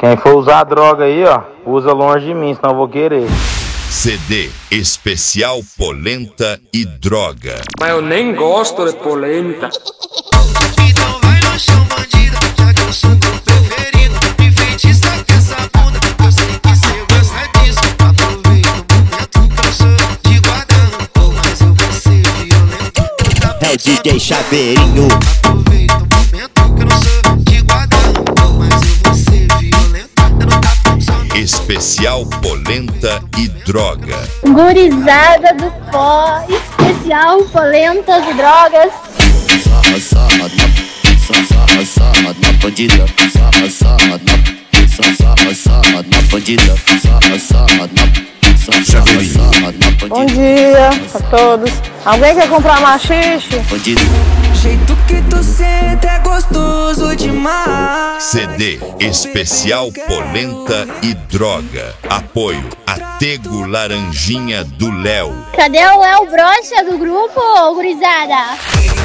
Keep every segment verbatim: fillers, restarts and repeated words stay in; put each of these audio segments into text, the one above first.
Quem for usar droga aí, ó, usa longe de mim, senão eu vou querer. C D especial polenta e droga. Mas eu nem gosto de polenta. Então vai no chão, bandida, já que eu sou teu preferido. Me feitiça com essa bunda, eu sei que cê gosta disso. Aproveita o momento que eu sou de guardando, oh, mas eu vou ser violento. É o D J Chaveirinho. Aproveita o momento que eu não sou de guardando, oh, mas eu vou ser violento. Eu não tá pensando. Especial polenta e droga. Gurizada do pó, especial polentas e drogas. Sarra, sarra, na, sarra, sarra, na bandida. Sarra, sarra, na, sarra, sarra, na bandida. Sarra, sarra, na, sarra, sarra, na bandida. Bom dia a todos. Alguém quer comprar machixe? Bandida. Jeito que tu sente é gostoso demais. C D especial polenta e droga. Apoio Atego Laranjinha do Léo. Cadê o Léo Brocha do grupo, gurizada?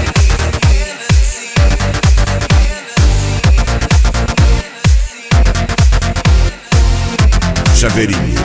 Chaveirinho.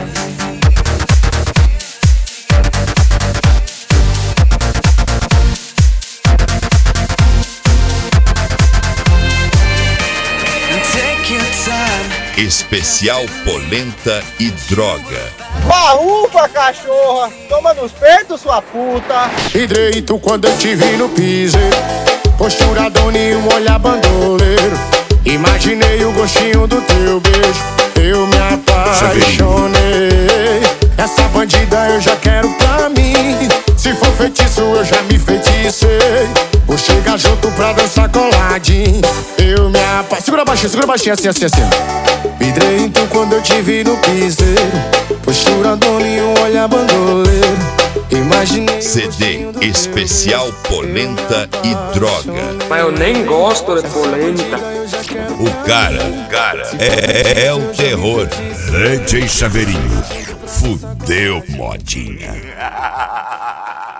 Especial polenta e droga. Barrufa, cachorra, toma nos peitos, sua puta. Direito quando eu te vi no piseiro, postura dona um olhar bandoleiro. Imaginei o gostinho do teu beijo, eu me apaixonei. Essa bandida eu já quero pra mim. Se for feitiço eu já me feticei. Vou chegar junto pra dançar coladinho. Eu me apaixonei. Segura baixinho, segura baixinho, assim, assim, assim. Vidrei então quando eu te vi no piseiro, postura dona e um olhar bandoleiro. Imaginei C D especial polenta e droga. Mas eu nem gosto de polenta. O cara, o cara é, é o terror. D J Chaveirinho. Fudeu, modinha.